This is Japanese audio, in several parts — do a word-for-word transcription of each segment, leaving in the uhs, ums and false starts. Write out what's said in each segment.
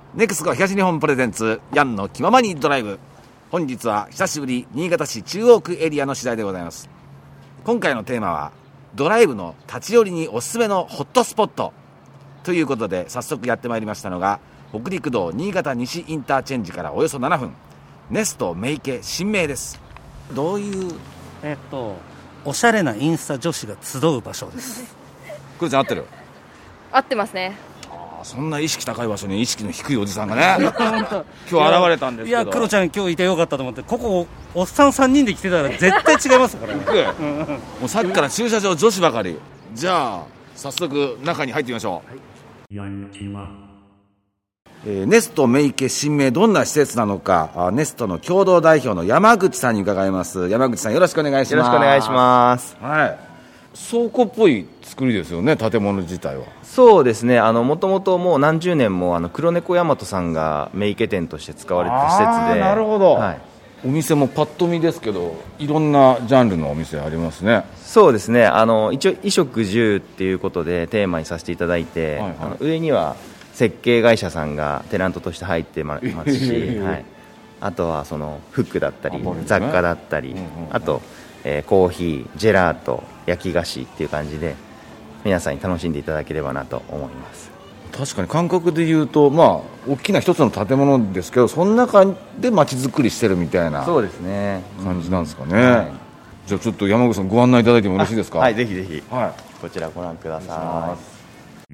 ネクスコ東日本プレゼンツヤンの気ままにドライブ。本日は久しぶり新潟市中央区エリアの次第でございます。今回のテーマはドライブの立ち寄りにおすすめのホットスポットということで、早速やってまいりましたのが北陸道新潟西インターチェンジからおよそななふん、ネストメイケ新名です。どういうえっとおしゃれなインスタ女子が集う場所です。 クロちゃん合ってる？ 合ってますね。 そんな意識高い場所に意識の低いおじさんがね今日現れたんですけど、 いやクロちゃん今日いてよかったと思って、ここおっさんさんにんで来てたら絶対違いますからねもうさっきから駐車場女子ばかり。じゃあ早速中に入ってみましょう、はい。えー、ネストメイケ新名、どんな施設なのか、ネストの共同代表の山口さんに伺います。山口さん、よろしくお願いします。 よろしくお願いします。 はい、倉庫っぽい作りですよね、建物自体は。 そうですね、もともともう何十年もあの黒猫大和さんがメイケ店として使われてた施設で。 なるほど、 はい、 お店もパッと見ですけどいろんなジャンルのお店ありますね。 そうですね、あの一応衣食住っていうことでテーマにさせていただいて、はいはい、あの上には設計会社さんがテナントとして入ってますし、はい、あとはその服だったり、ね、雑貨だったり、うんうんうん、あと、えー、コーヒー、ジェラート、焼き菓子っていう感じで皆さんに楽しんでいただければなと思います。 確かに感覚で言うと、まあ、大きな一つの建物ですけど、その中で街づくりしてるみたいなそうですね感じなんですかね、 はい、 じゃあちょっと山口さんご案内いただいてもよろしいですか。 はい、ぜひぜひ、 はい、 こちらご覧ください。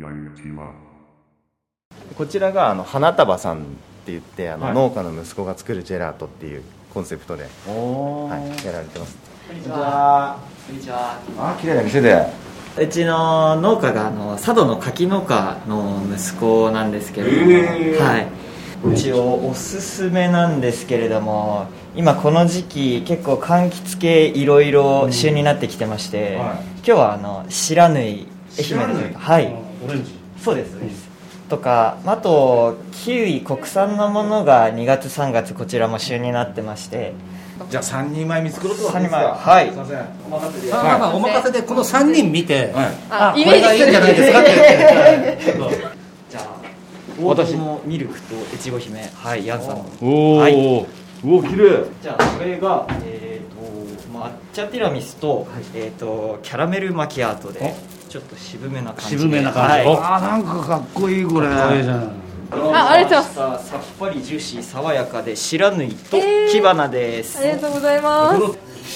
こちらがあの花束さんって言ってあの、はい、農家の息子が作るジェラートっていうコンセプトで、はい、やられてます。 こんにちは。こんにちは。 あ、綺麗な店で。 うちの農家があの佐渡の柿農家の息子なんですけれども、はい、一応おすすめなんですけれども、今この時期結構柑橘系いろいろ旬になってきてまして、はい、今日はあの白縫い、愛媛で、はい、 オレンジ、 そうですそうです、とか、あとキウイ国産のものがにがつさんがつこちらも旬になってまして。 じゃあさんにんまえ見繕ってもらっていいですか。 はい、 すいません、 お任せで、はい、まあ、お任せでこのさんにん見て、はい、 あ、 これがいいんじゃないですかって言ってじゃあ大友ミルクと越後姫、はい、ヤンさんの、 おお、はい、おお、綺麗。 じゃあこれが、えー、と抹茶ティラミスと、はい、えー、とキャラメルマキアートでちょっと渋めな感じで、 渋めな感じ、 はい、 あ、なんかかっこいい、これ。かっこいいじゃん。 あ、ありがとうございます。 さっぱりジューシー爽やかで白縫いと木花です、 えー、ありがとうございます。 わ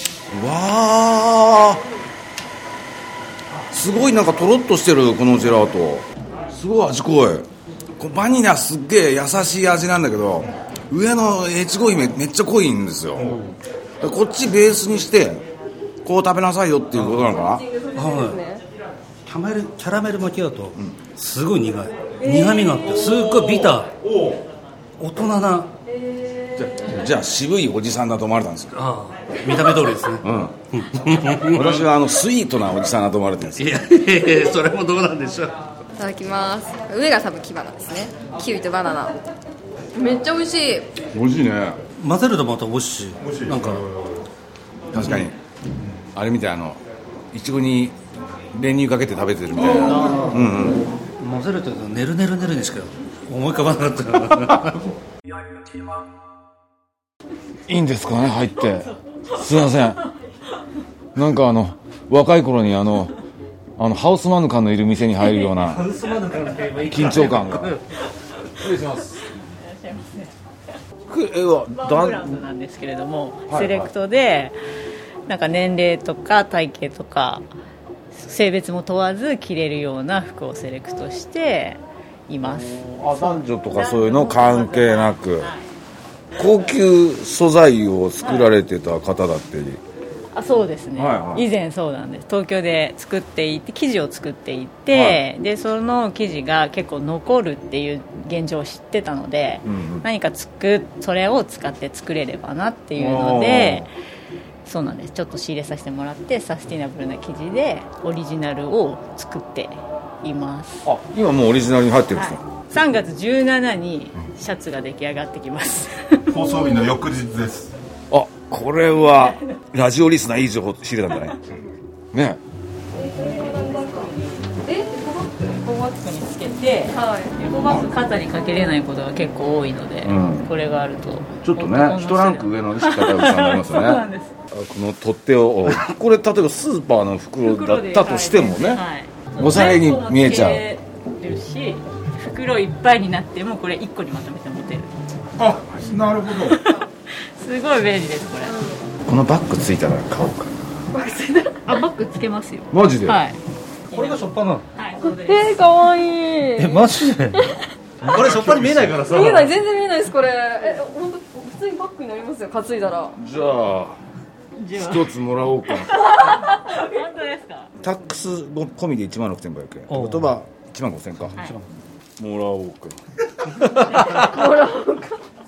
ー、すごいなんかとろっとしてるこのジェラート、すごい味濃い。バニラすっげえ優しい味なんだけど、上の越後姫めっちゃ濃いんですよ、うん、こっちベースにしてこう食べなさいよっていうことなのかな。はい、 キャメルキャラメルマキアート、うん、すごい苦い、苦味があってすっごいビター、大人な、 えー、じゃ, じゃあ渋いおじさんだと思われたんですよ。 ああ、見た目通りですね、 うん、私はあのスイートなおじさんだと思われてるんですよ。 いやいや、それもどうなんでしょう。 いただきます。上が多分キバナですね。キウイとバナナ、めっちゃ美味しい。 美味しいね。 混ぜるとまた美味しい。なんか確かに、うん、あれみたい、あのいちごに練乳かけて食べてるみたいな、うんうん、 混ぜるとねるねるねるにしか思い浮かばなかったいいんですかね、入って。すいません、なんかあの若い頃にあのあのハウスマヌカンのいる店に入るような緊張感が。失礼します。 えはプログラムなんですけれども、はいはい、セレクトでなんか年齢とか体型とか性別も問わず着れるような服をセレクトしています。 あ、男女とかそういうの関係なく、高級素材を作られてた方だって。 あ、そうですね、はいはい、以前そうなんです。東京で作っていて生地を作っていて、はい、でその生地が結構残るっていう現状を知ってたので、うんうん、何か作それを使って作れればなっていうので、そうなんです、ちょっと仕入れさせてもらってサスティナブルな生地でオリジナルを作っています。 あ、今もうオリジナルに入ってるんですか。はい、 さんがつじゅうしちにちにシャツが出来上がってきます放送日の翌日です。 あ、これはラジオリスナーいい情報仕入れたんじゃないね。 高圧につけてて、 はい、 エコバッグ肩にかけれないことが結構多いので、うん、これがあるとちょっとね一ランク上の敷き方がになりますよね。そうなんです。この取っ手をこれ例えばスーパーの袋だったとしてもね、はい、おしゃれに見えちゃうるし、袋いっぱいになってもこれいっこにまとめて持てる。 あ、なるほどすごい便利ですこれ。 このバッグついたら買おうかな。あ、バッグつけますよ。 マジで？ はい。 これがしょっぱなの？ はい、そうです。 えー、かわいい。 え、マジで？これしょっぱに見えないからさ。 見えない、全然見えないですこれ。え、本当普通にバッグになりますよ、担いだら。 じゃあ一つもらおうか。 本当ですか？ タックス込みでいちまんろくせんごひゃくえん。言葉いちまんごせんか。はい、もらおうか。もらおうか。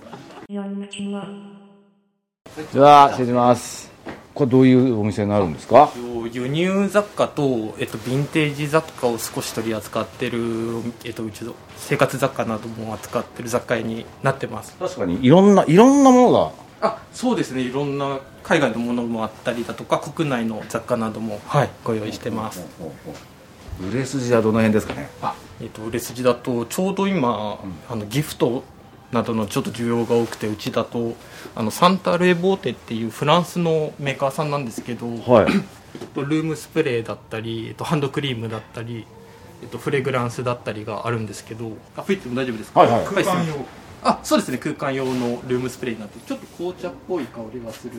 じゃあ失礼します。これどういうお店になるんですか？ 輸入雑貨と、えっと、ヴィンテージ雑貨を少し取り扱ってる、えっと、うちの生活雑貨なども扱ってる雑貨屋になってます。 確かにいろんないろんなものが。 あ、そうですね。いろんな海外のものもあったりだとか国内の雑貨なども、はい、ご用意してます。 売れ筋はどの辺ですかね？ あ、えっと、売れ筋だとちょうど今、うん、あのギフトなどのちょっと需要が多くて、うちだとあのサンタルエボーテっていうフランスのメーカーさんなんですけど、はい、ルームスプレーだったり、えっと、ハンドクリームだったり、えっと、フレグランスだったりがあるんですけど、あ、吹いても大丈夫ですか？ はいはい、 空間用。あ、そうですね、空間用のルームスプレーになってちょっと紅茶っぽい香りがする。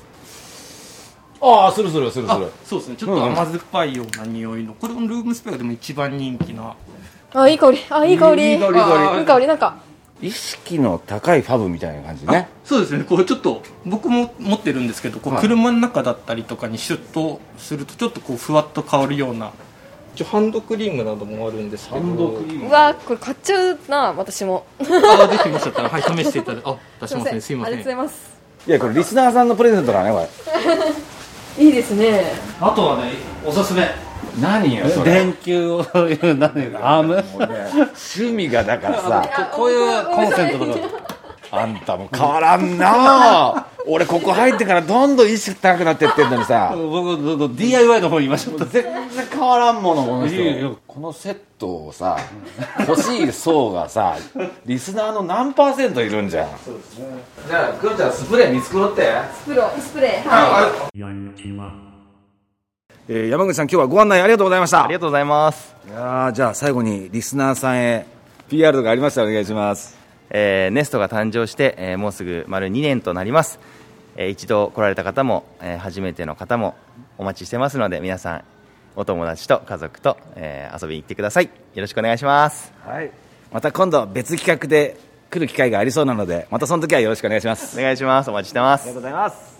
ああ、するするするする。 そうですね、ちょっと甘酸っぱいような匂いの、これのルームスプレーでも一番人気な。 あ、いい香り。あ、いい香り。いい香り、いい香り。なんか意識の高いファブみたいな感じね。 そうですね、こうちょっと僕も持ってるんですけど、こう車の中だったりとかにシュッとするとちょっとこうふわっと香るような。一応ハンドクリームなどもあるんですけど。ハンドクリーム。 うわ、これ買っちゃうな、私も。 あ、ぜひもしだったら、はい、試していただいて。あ、出しますね、すいません。 ありがとうございます。 いや、これリスナーさんのプレゼントだね、これ。いいですね。 あとはね、おすすめ。 何よそれ？ 電球を何アーム、ね、 趣味がだからさ、 こういうコンセントとか。 あんたも変わらんな俺ここ入ってからどんどん意識高くなってってんのにさ僕 ディーアイワイ の方にいましょう。 全然変わらんものこの人。このセットをさ欲しい層がさリスナーの何パーセントいるんじゃん。そうですね。じゃあクロちゃんスプレー見繕ってスプロスプレーはい、 えー、山口さん今日はご案内ありがとうございました。 ありがとうございます。 いやじゃあ最後にリスナーさんへ ピーアール とかありましたらお願いします。 えー、ネストが誕生して、えー、もうすぐ丸にねんとなります。えー、一度来られた方も、えー、初めての方もお待ちしてますので、皆さんお友達と家族と、えー、遊びに行ってください。よろしくお願いします。 はい、また今度別企画で来る機会がありそうなので、またその時はよろしくお願いします。 お願いします。お待ちしてます。 ありがとうございます。